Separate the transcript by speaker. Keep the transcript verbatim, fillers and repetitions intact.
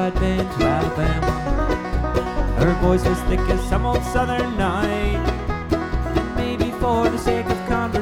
Speaker 1: I'd been to Alabama. Her voice was thick as some old southern night, and maybe for the sake of conversation